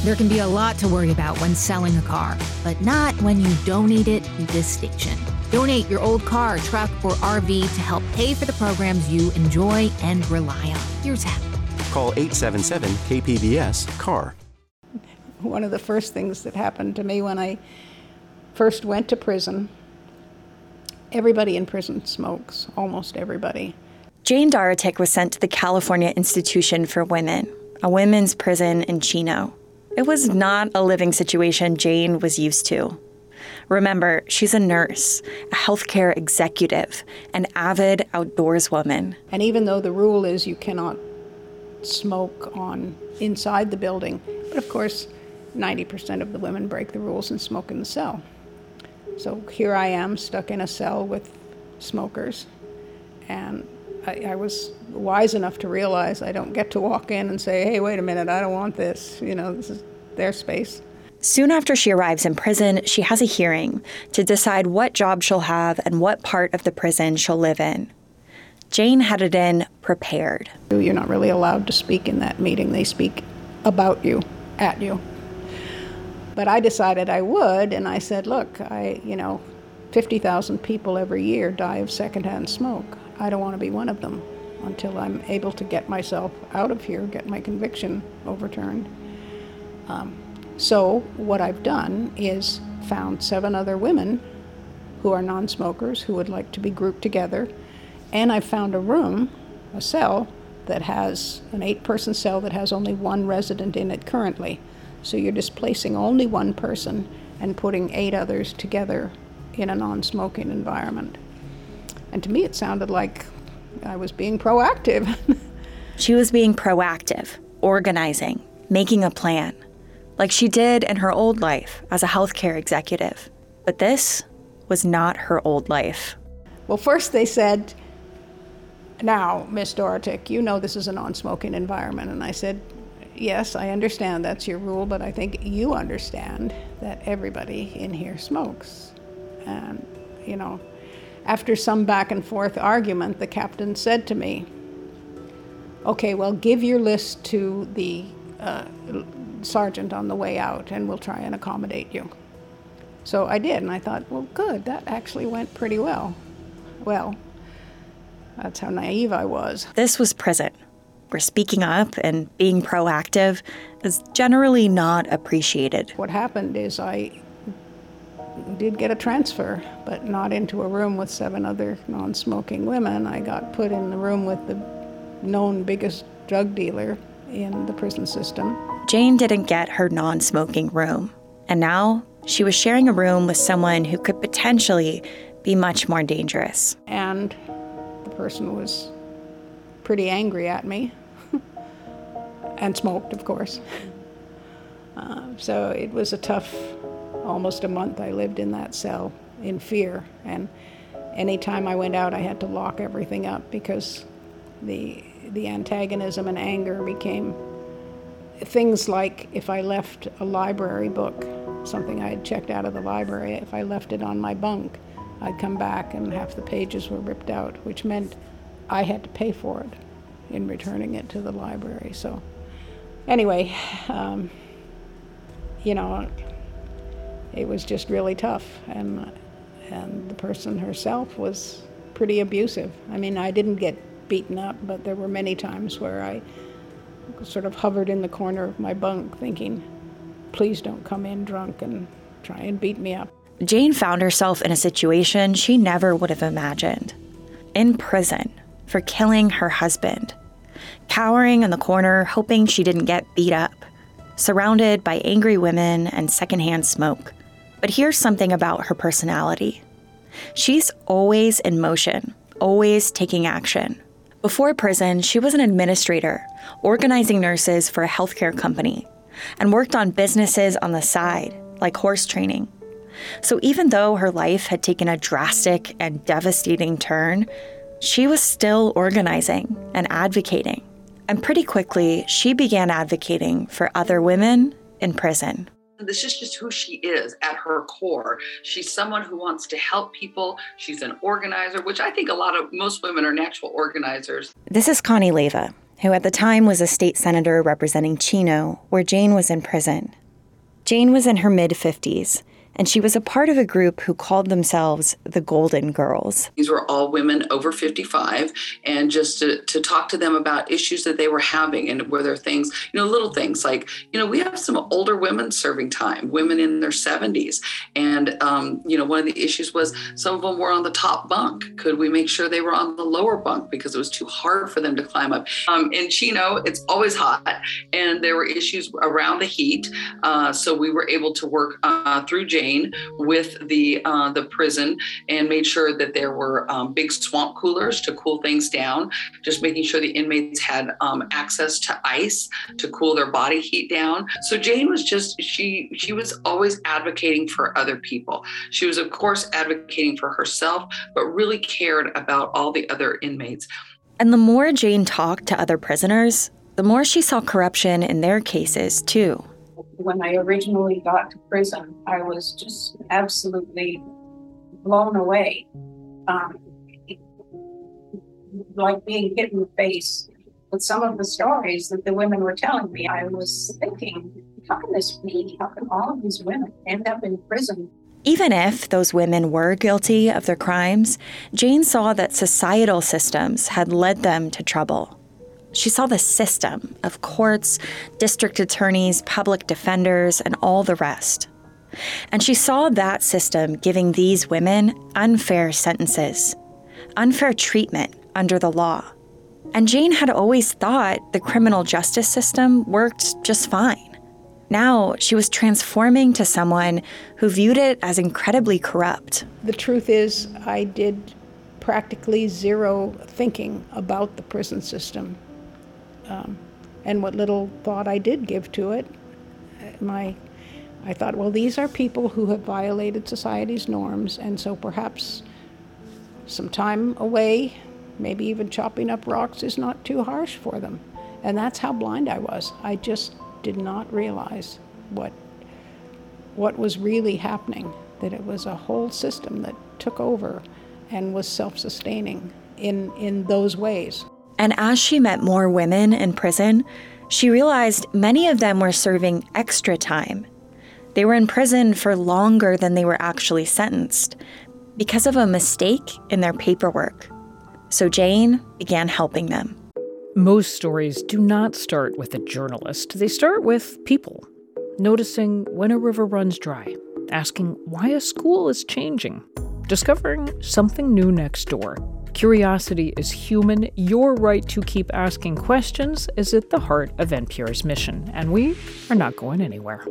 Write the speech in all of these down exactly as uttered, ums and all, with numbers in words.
There can be a lot to worry about when selling a car, but not when you donate it to this station. Donate your old car, truck, or R V to help pay for the programs you enjoy and rely on. Here's how. Call eight seven seven K P B S C A R. One of the first things that happened to me when I first went to prison, everybody in prison smokes, almost everybody. Jane Dorotek was sent to the California Institution for Women, a women's prison in Chino. It was not a living situation Jane was used to. Remember, she's a nurse, a healthcare executive, an avid outdoors woman. And even though the rule is you cannot smoke on inside the building, but of course, ninety percent of the women break the rules and smoke in the cell. So here I am stuck in a cell with smokers, and I, I was wise enough to realize I don't get to walk in and say, hey, wait a minute, I don't want this. You know, this is their space. Soon after she arrives in prison, she has a hearing to decide what job she'll have and what part of the prison she'll live in. Jane headed in prepared. You're not really allowed to speak in that meeting. They speak about you, at you. But I decided I would, and I said, look, I, you know, fifty thousand people every year die of secondhand smoke. I don't want to be one of them until I'm able to get myself out of here, get my conviction overturned. Um, so what I've done is found seven other women who are non-smokers who would like to be grouped together, and I found a room, a cell, that has an eight-person cell that has only one resident in it currently. So you're displacing only one person and putting eight others together in a non-smoking environment. And to me, it sounded like I was being proactive. She was being proactive, organizing, making a plan, like she did in her old life as a healthcare executive. But this was not her old life. Well, first they said, now, Miss Dorotek, you know this is a non-smoking environment. And I said, yes, I understand that's your rule, but I think you understand that everybody in here smokes. And, you know, after some back and forth argument, the captain said to me, okay, well, give your list to the uh, sergeant on the way out and we'll try and accommodate you. So I did, and I thought, well, good, that actually went pretty well. Well, that's how naive I was. This was prison, where speaking up and being proactive is generally not appreciated. What happened is I did get a transfer, but not into a room with seven other non-smoking women. I got put in the room with the known biggest drug dealer in the prison system. Jane didn't get her non-smoking room, and now she was sharing a room with someone who could potentially be much more dangerous. And the person was pretty angry at me and smoked, of course. Uh, so it was a tough, almost a month I lived in that cell in fear. And anytime I went out, I had to lock everything up because the the antagonism and anger became things like if I left a library book, something I had checked out of the library, if I left it on my bunk, I'd come back and half the pages were ripped out, which meant I had to pay for it in returning it to the library. So anyway, um, you know, it was just really tough. And, and the person herself was pretty abusive. I mean, I didn't get beaten up, but there were many times where I sort of hovered in the corner of my bunk thinking, please don't come in drunk and try and beat me up. Jane found herself in a situation she never would have imagined. In prison for killing her husband, cowering in the corner hoping she didn't get beat up, surrounded by angry women and secondhand smoke. But here's something about her personality. She's always in motion, always taking action. Before prison, she was an administrator, organizing nurses for a healthcare company, and worked on businesses on the side, like horse training. So even though her life had taken a drastic and devastating turn, she was still organizing and advocating. And pretty quickly, she began advocating for other women in prison. This is just who she is at her core. She's someone who wants to help people. She's an organizer, which I think a lot of, most women are natural organizers. This is Connie Leyva, who at the time was a state senator representing Chino, where Jane was in prison. Jane was in her mid-fifties, and she was a part of a group who called themselves the Golden Girls. These were all women over fifty-five, and just to, to talk to them about issues that they were having, and were there things, you know, little things like, you know, we have some older women serving time, women in their seventies. And, um, you know, one of the issues was some of them were on the top bunk. Could we make sure they were on the lower bunk because it was too hard for them to climb up? Um, in Chino, it's always hot, and there were issues around the heat. Uh, so we were able to work uh, through Jane with the uh, the prison and made sure that there were um, big swamp coolers to cool things down, just making sure the inmates had um, access to ice to cool their body heat down. So Jane was just, she she was always advocating for other people. She was, of course, advocating for herself, but really cared about all the other inmates. And the more Jane talked to other prisoners, the more she saw corruption in their cases, too. When I originally got to prison, I was just absolutely blown away. Um, like being hit in the face with some of the stories that the women were telling me. I was thinking, how can this be? How can all of these women end up in prison? Even if those women were guilty of their crimes, Jane saw that societal systems had led them to trouble. She saw the system of courts, district attorneys, public defenders, and all the rest. And she saw that system giving these women unfair sentences, unfair treatment under the law. And Jane had always thought the criminal justice system worked just fine. Now she was transforming to someone who viewed it as incredibly corrupt. The truth is, I did practically zero thinking about the prison system. Um, and what little thought I did give to it, my, I thought, well, these are people who have violated society's norms, and so perhaps some time away, maybe even chopping up rocks, is not too harsh for them. And that's how blind I was. I just did not realize what, what was really happening, that it was a whole system that took over and was self-sustaining in, in those ways. And as she met more women in prison, she realized many of them were serving extra time. They were in prison for longer than they were actually sentenced because of a mistake in their paperwork. So Jane began helping them. Most stories do not start with a journalist. They start with people, noticing when a river runs dry, asking why a school is changing, discovering something new next door. Curiosity is human. Your right to keep asking questions is at the heart of N P R's mission, and we are not going anywhere.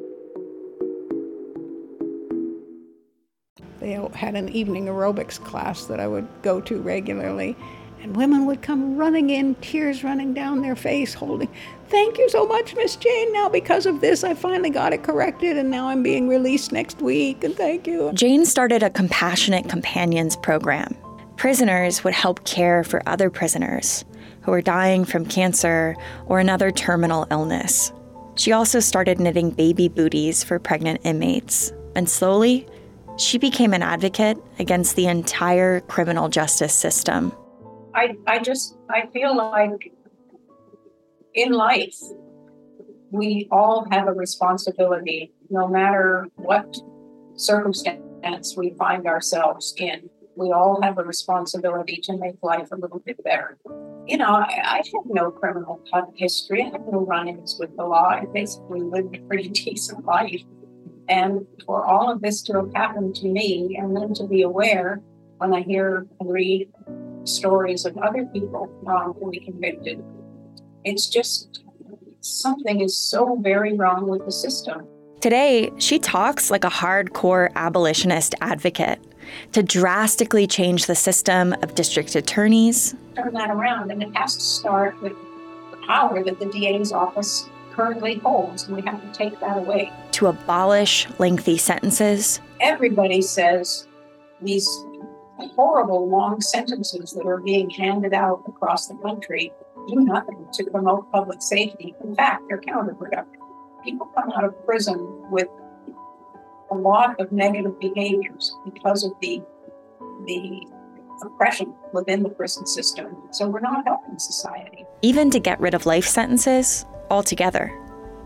They had an evening aerobics class that I would go to regularly, and women would come running in, tears running down their face, holding, "Thank you so much, Miss Jane. Now because of this, I finally got it corrected, and now I'm being released next week, and thank you." Jane started a Compassionate Companions program. Prisoners would help care for other prisoners who were dying from cancer or another terminal illness. She also started knitting baby booties for pregnant inmates, and slowly, she became an advocate against the entire criminal justice system. I, I just, I feel like in life, we all have a responsibility, no matter what circumstance we find ourselves in. We all have a responsibility to make life a little bit better. You know, I, I have no criminal history. I have no run-ins with the law. I basically lived a pretty decent life. And for all of this to have happened to me, and then to be aware when I hear and read stories of other people wrongfully convicted, it's just something is so very wrong with the system. Today, she talks like a hardcore abolitionist advocate to drastically change the system of district attorneys. Turn that around, and it has to start with the power that the D A's office currently holds, and we have to take that away. To abolish lengthy sentences. Everybody says these horrible long sentences that are being handed out across the country do nothing to promote public safety. In fact, they're counterproductive. People come out of prison with a lot of negative behaviors because of the the oppression within the prison system. So we're not helping society. Even to get rid of life sentences altogether.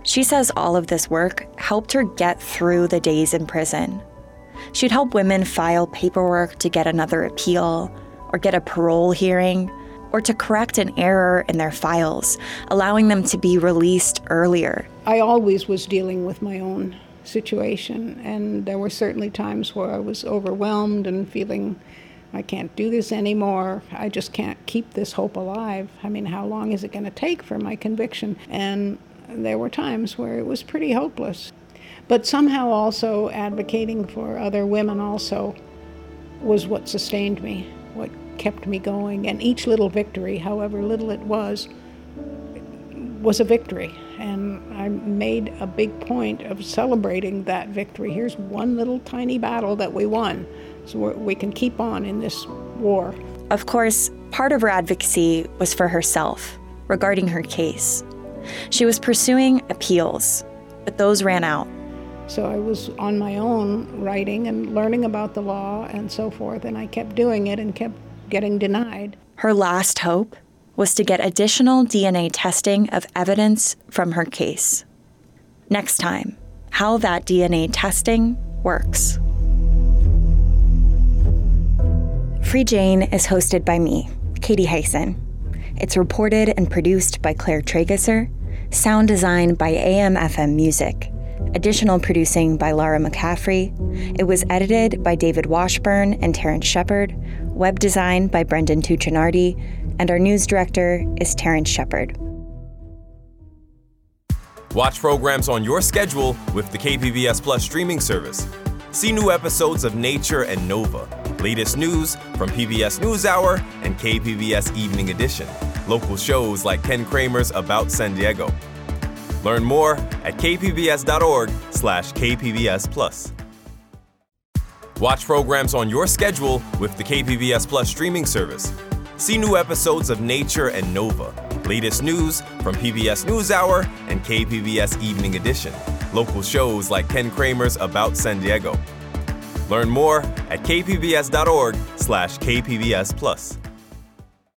She says all of this work helped her get through the days in prison. She'd help women file paperwork to get another appeal, or get a parole hearing, or to correct an error in their files, allowing them to be released earlier. I always was dealing with my own situation, and there were certainly times where I was overwhelmed and feeling I can't do this anymore. I just can't keep this hope alive. I mean, how long is it going to take for my conviction? And there were times where it was pretty hopeless. But somehow also advocating for other women also was what sustained me, what kept me going. And each little victory, however little it was, was a victory. And I made a big point of celebrating that victory. Here's one little tiny battle that we won, so we can keep on in this war. Of course, part of her advocacy was for herself, regarding her case. She was pursuing appeals, but those ran out. So I was on my own writing and learning about the law and so forth, and I kept doing it and kept getting denied. Her last hope was to get additional D N A testing of evidence from her case. Next time, how that D N A testing works. Free Jane is hosted by me, Katie Hyson. It's reported and produced by Claire Tragesser, sound design by A M F M Music, additional producing by Laura McCaffrey. It was edited by David Washburn and Terrence Shepard, web design by Brendan Tuccinardi, and our news director is Terrence Shepard. Watch programs on your schedule with the K P B S Plus streaming service. See new episodes of Nature and Nova, latest news from P B S NewsHour and K P B S Evening Edition, local shows like Ken Kramer's About San Diego. Learn more at kpbs.org slash kpbs plus. Watch programs on your schedule with the K P B S Plus streaming service. See new episodes of Nature and Nova, latest news from P B S NewsHour and K P B S Evening Edition, local shows like Ken Kramer's About San Diego. Learn more at kpbs.org slash kpbs plus.